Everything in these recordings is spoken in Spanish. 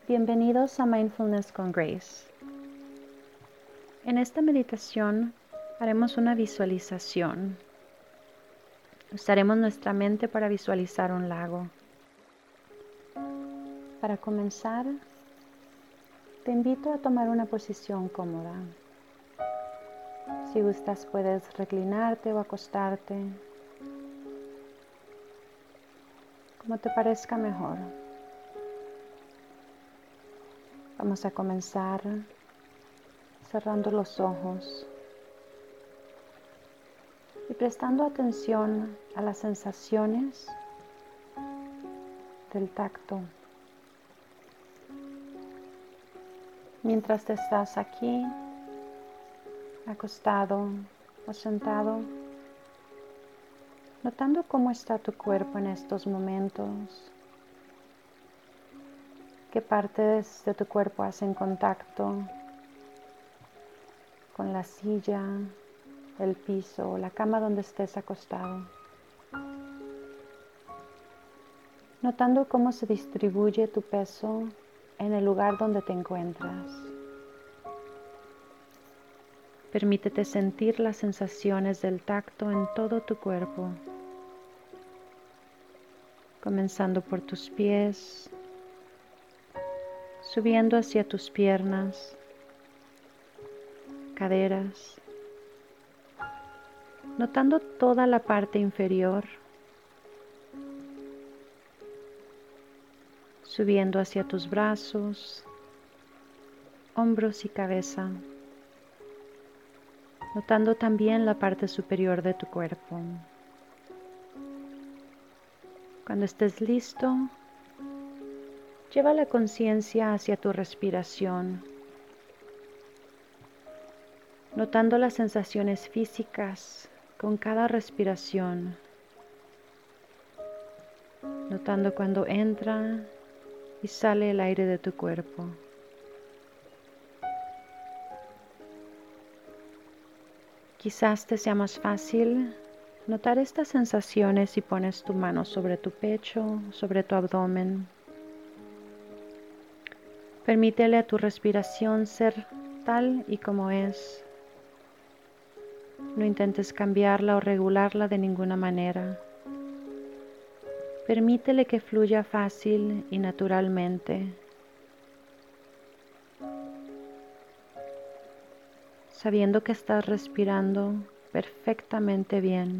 Bienvenidos a Mindfulness con Grace. En esta meditación haremos una visualización. Usaremos nuestra mente para visualizar un lago. Para comenzar, te invito a tomar una posición cómoda. Si gustas, puedes reclinarte o acostarte, como te parezca mejor. Vamos a comenzar cerrando los ojos y prestando atención a las sensaciones del tacto. Mientras te estás aquí, acostado o sentado, notando cómo está tu cuerpo en estos momentos, qué partes de tu cuerpo hacen contacto con la silla, el piso o la cama donde estés acostado. Notando cómo se distribuye tu peso en el lugar donde te encuentras. Permítete sentir las sensaciones del tacto en todo tu cuerpo, comenzando por tus pies, subiendo hacia tus piernas, caderas, notando toda la parte inferior, subiendo hacia tus brazos, hombros y cabeza, notando también la parte superior de tu cuerpo. Cuando estés listo, lleva la conciencia hacia tu respiración, notando las sensaciones físicas con cada respiración, notando cuando entra y sale el aire de tu cuerpo. Quizás te sea más fácil notar estas sensaciones si pones tu mano sobre tu pecho, sobre tu abdomen. Permítele a tu respiración ser tal y como es. No intentes cambiarla o regularla de ninguna manera. Permítele que fluya fácil y naturalmente, sabiendo que estás respirando perfectamente bien.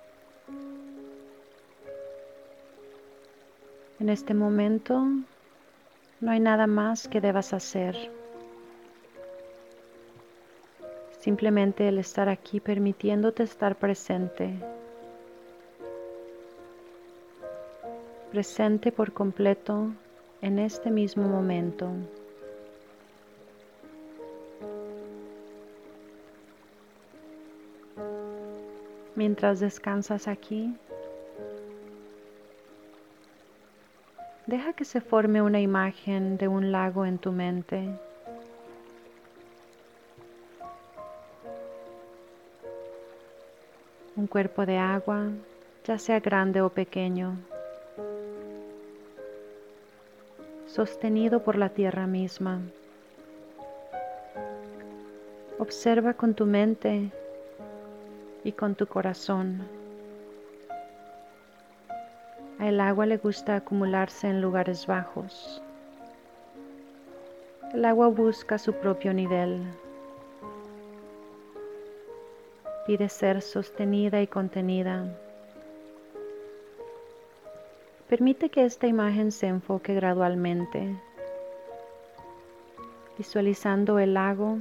En este momento no hay nada más que debas hacer. Simplemente el estar aquí permitiéndote estar presente. Presente por completo en este mismo momento. Mientras descansas aquí, deja que se forme una imagen de un lago en tu mente. Un cuerpo de agua, ya sea grande o pequeño, sostenido por la tierra misma. Observa con tu mente y con tu corazón. Al agua le gusta acumularse en lugares bajos. El agua busca su propio nivel. Pide ser sostenida y contenida. Permite que esta imagen se enfoque gradualmente, visualizando el lago,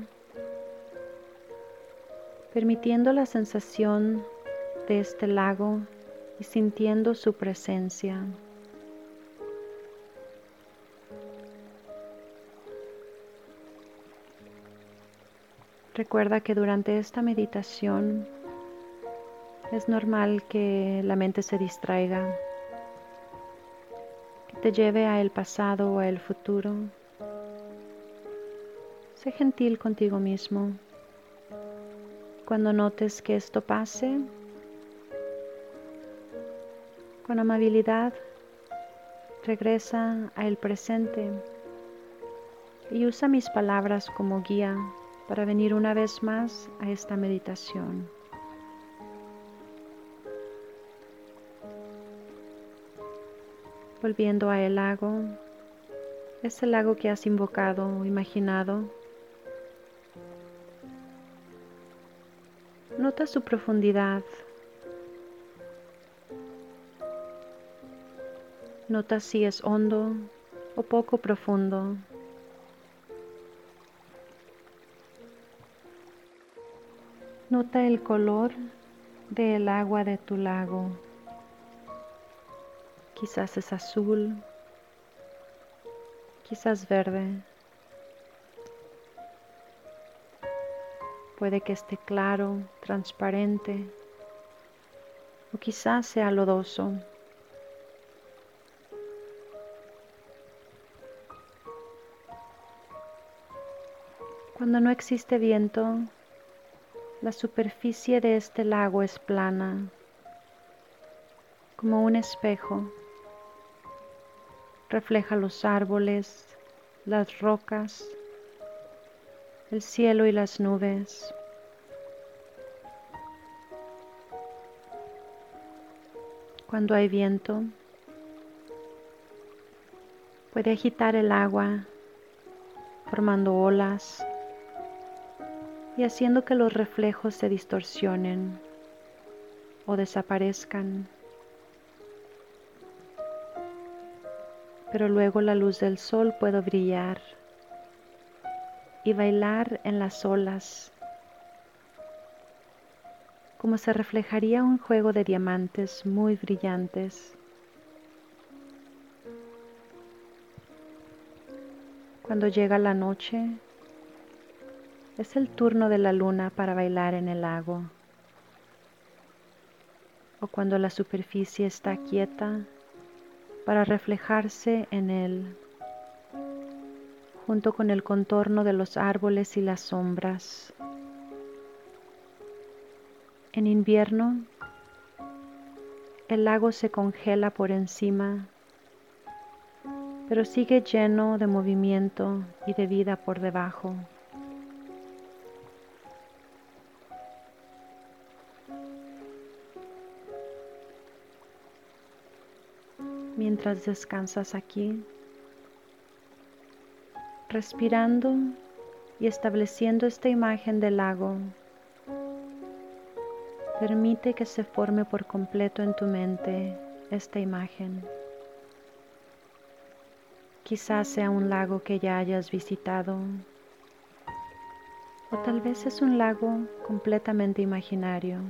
permitiendo la sensación de este lago y sintiendo su presencia. Recuerda que durante esta meditación es normal que la mente se distraiga, que te lleve a el pasado o a el futuro. Sé gentil contigo mismo. Cuando notes que esto pase, con amabilidad regresa al presente y usa mis palabras como guía para venir una vez más a esta meditación. Volviendo a el lago, ese lago que has invocado o imaginado. Nota su profundidad. Nota si es hondo o poco profundo. Nota el color del agua de tu lago. Quizás es azul, quizás verde. Puede que esté claro, transparente, o quizás sea lodoso. Cuando no existe viento, la superficie de este lago es plana, como un espejo. Refleja los árboles, las rocas, el cielo y las nubes. Cuando hay viento, puede agitar el agua, formando olas y haciendo que los reflejos se distorsionen o desaparezcan. Pero luego la luz del sol puede brillar y bailar en las olas, como se reflejaría un juego de diamantes muy brillantes. Cuando llega la noche, es el turno de la luna para bailar en el lago. O cuando la superficie está quieta, para reflejarse en él, junto con el contorno de los árboles y las sombras. En invierno, el lago se congela por encima, pero sigue lleno de movimiento y de vida por debajo. Mientras descansas aquí, respirando y estableciendo esta imagen del lago, permite que se forme por completo en tu mente esta imagen. Quizás sea un lago que ya hayas visitado, o tal vez es un lago completamente imaginario.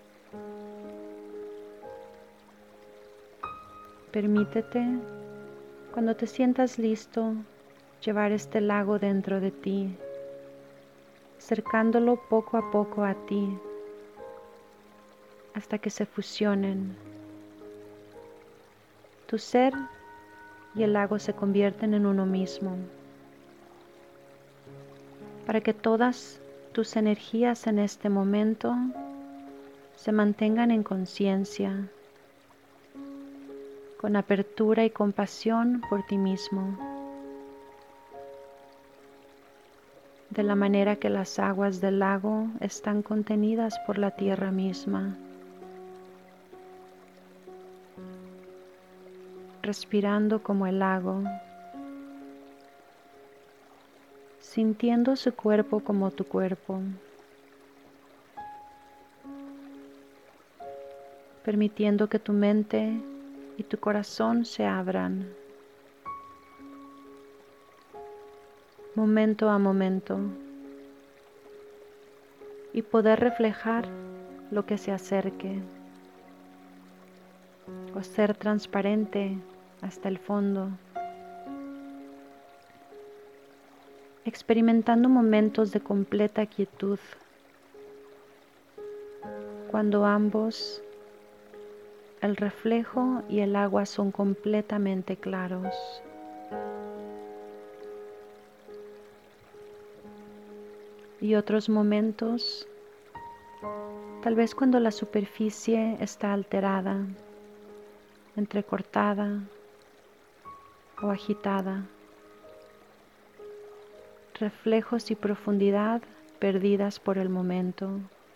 Permítete, cuando te sientas listo, llevar este lago dentro de ti, acercándolo poco a poco a ti, hasta que se fusionen. Tu ser y el lago se convierten en uno mismo, para que todas tus energías en este momento se mantengan en conciencia, con apertura y compasión por ti mismo, de la manera que las aguas del lago están contenidas por la tierra misma. Respirando como el lago, sintiendo su cuerpo como tu cuerpo, permitiendo que tu mente y tu corazón se abran, momento a momento, y poder reflejar lo que se acerque, o ser transparente hasta el fondo, experimentando momentos de completa quietud, cuando ambos, el reflejo y el agua, son completamente claros. Y otros momentos, tal vez cuando la superficie está alterada, entrecortada o agitada, reflejos y profundidad perdidas por el momento.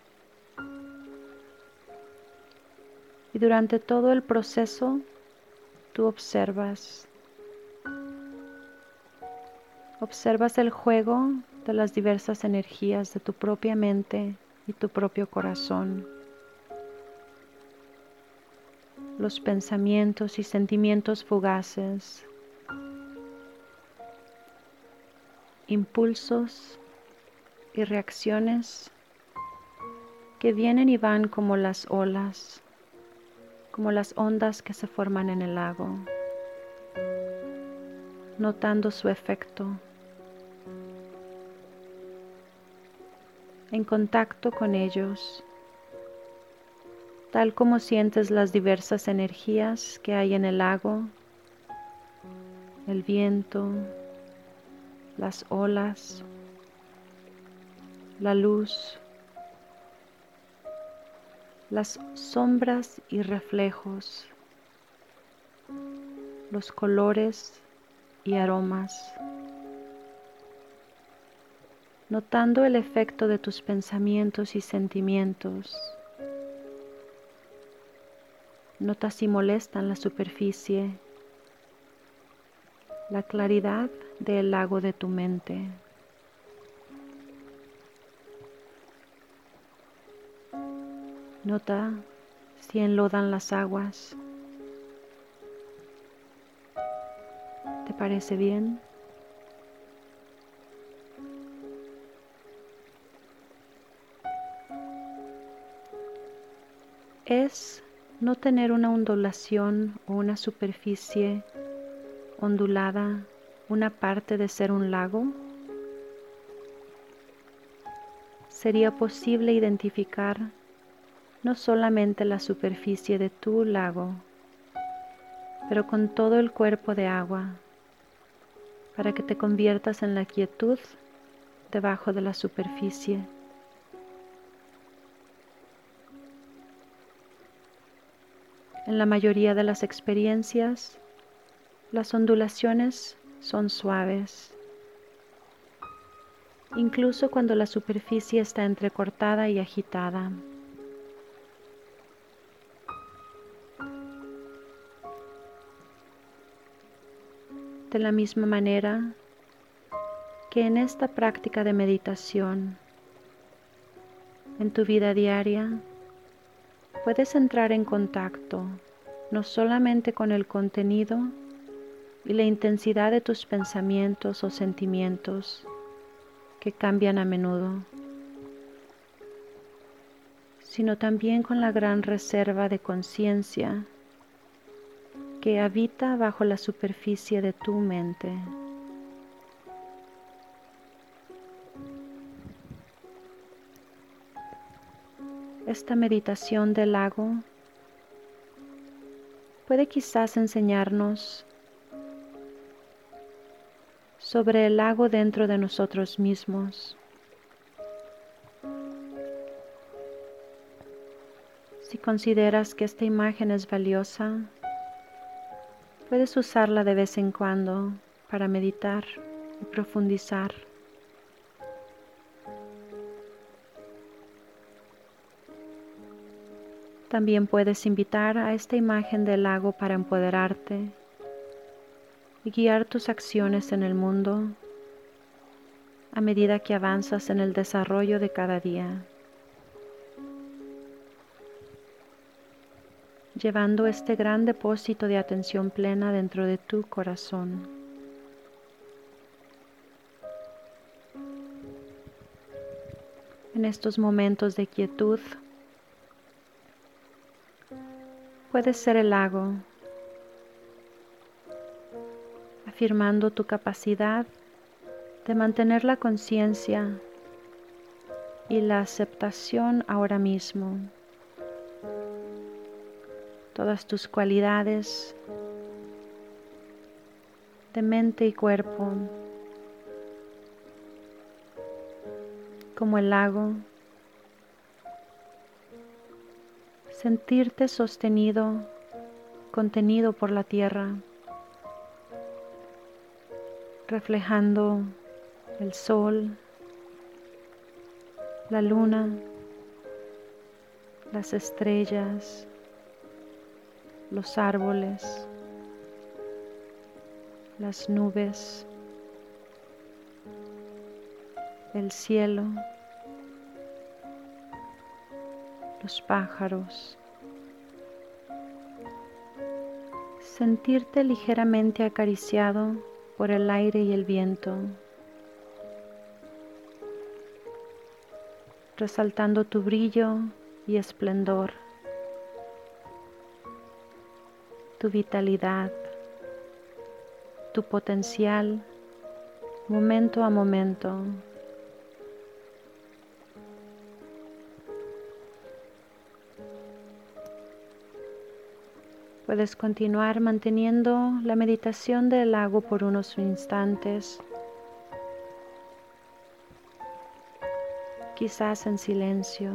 Y durante todo el proceso, tú observas el juego de las diversas energías de tu propia mente y tu propio corazón. Los pensamientos y sentimientos fugaces, impulsos y reacciones que vienen y van como las olas, como las ondas que se forman en el lago, notando su efecto, en contacto con ellos, tal como sientes las diversas energías que hay en el lago, el viento, las olas, la luz, las sombras y reflejos, los colores y aromas, notando el efecto de tus pensamientos y sentimientos. Nota si molestan la superficie, la claridad del lago de tu mente. Nota si enlodan las aguas. ¿Te parece bien? Es no tener una ondulación o una superficie ondulada, una parte de ser un lago. Sería posible identificar no solamente la superficie de tu lago, pero con todo el cuerpo de agua, para que te conviertas en la quietud debajo de la superficie. En la mayoría de las experiencias, las ondulaciones son suaves, incluso cuando la superficie está entrecortada y agitada. De la misma manera que en esta práctica de meditación, en tu vida diaria, puedes entrar en contacto no solamente con el contenido y la intensidad de tus pensamientos o sentimientos que cambian a menudo, sino también con la gran reserva de conciencia que habita bajo la superficie de tu mente. Esta meditación del lago puede quizás enseñarnos sobre el lago dentro de nosotros mismos. Si consideras que esta imagen es valiosa, puedes usarla de vez en cuando para meditar y profundizar. También puedes invitar a esta imagen del lago para empoderarte y guiar tus acciones en el mundo a medida que avanzas en el desarrollo de cada día, llevando este gran depósito de atención plena dentro de tu corazón. En estos momentos de quietud, puedes ser el lago, afirmando tu capacidad de mantener la conciencia y la aceptación ahora mismo. Todas tus cualidades de mente y cuerpo, como el lago, sentirte sostenido, contenido por la tierra, reflejando el sol, la luna, las estrellas, los árboles, las nubes, el cielo, los pájaros. Sentirte ligeramente acariciado por el aire y el viento, resaltando tu brillo y esplendor, tu vitalidad, tu potencial, momento a momento. Puedes continuar manteniendo la meditación del lago por unos instantes, quizás en silencio.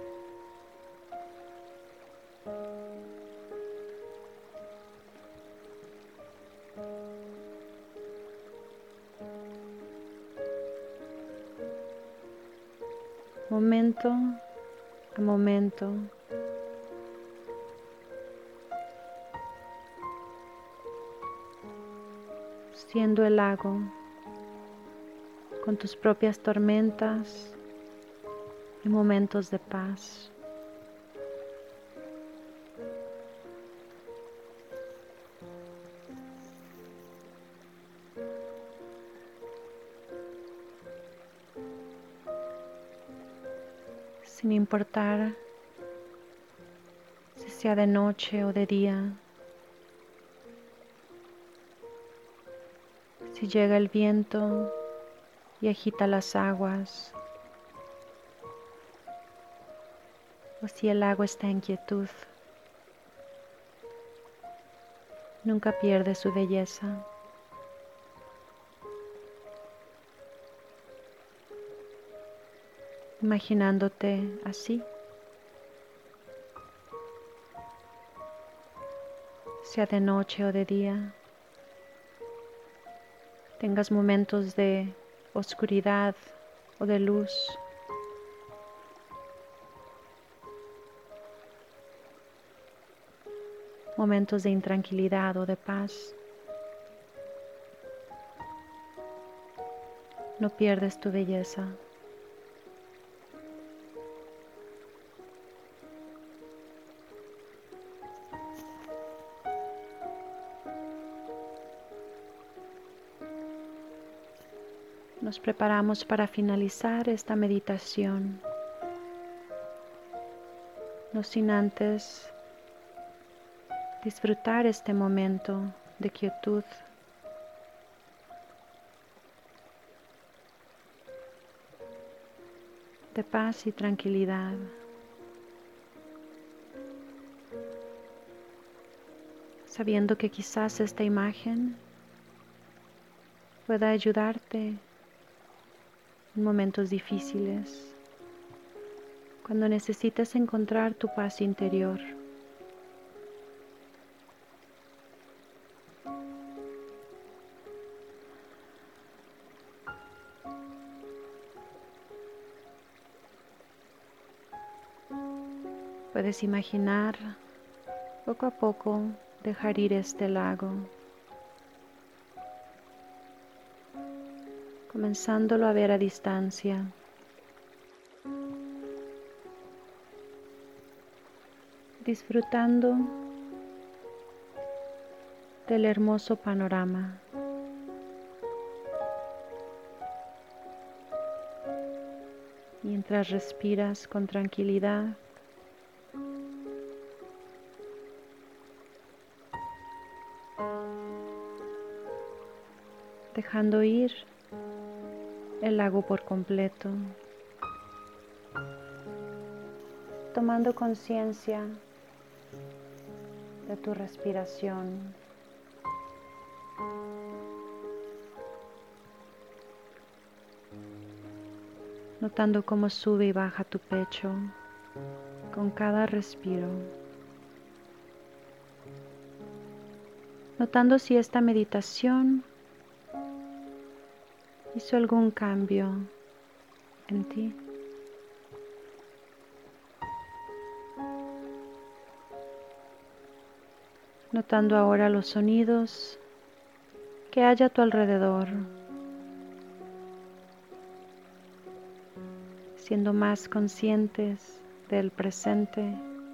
Momento a momento. Siendo el lago con tus propias tormentas y momentos de paz. Sin importar si sea de noche o de día, si llega el viento y agita las aguas, o si el lago está en quietud, nunca pierde su belleza. Imaginándote así, sea de noche o de día, tengas momentos de oscuridad o de luz, momentos de intranquilidad o de paz, no pierdes tu belleza. Nos preparamos para finalizar esta meditación, no sin antes disfrutar este momento de quietud, de paz y tranquilidad. Sabiendo que quizás esta imagen pueda ayudarte en momentos difíciles, cuando necesites encontrar tu paz interior. Puedes imaginar poco a poco dejar ir este lago, comenzándolo a ver a distancia. Disfrutando del hermoso panorama. Mientras respiras con tranquilidad, dejando ir el lago por completo, tomando conciencia de tu respiración, notando cómo sube y baja tu pecho con cada respiro, notando si esta meditación hizo algún cambio en ti. Notando ahora los sonidos que hay a tu alrededor, siendo más conscientes del presente.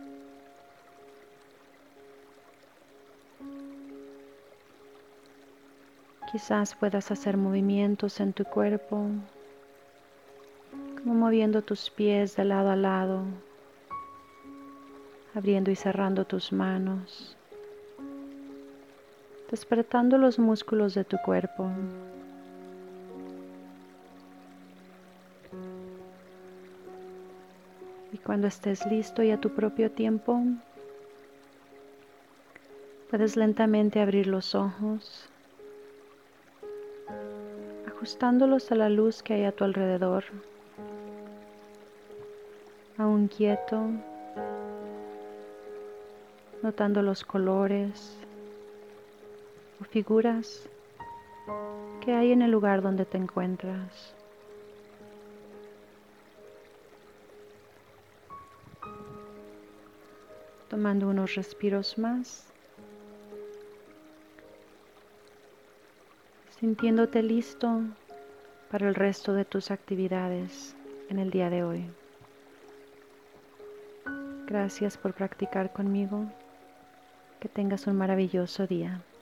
Quizás puedas hacer movimientos en tu cuerpo, como moviendo tus pies de lado a lado, abriendo y cerrando tus manos, despertando los músculos de tu cuerpo. Y cuando estés listo y a tu propio tiempo, puedes lentamente abrir los ojos, ajustándolos a la luz que hay a tu alrededor, aún quieto, notando los colores o figuras que hay en el lugar donde te encuentras. Tomando unos respiros más, sintiéndote listo para el resto de tus actividades en el día de hoy. Gracias por practicar conmigo. Que tengas un maravilloso día.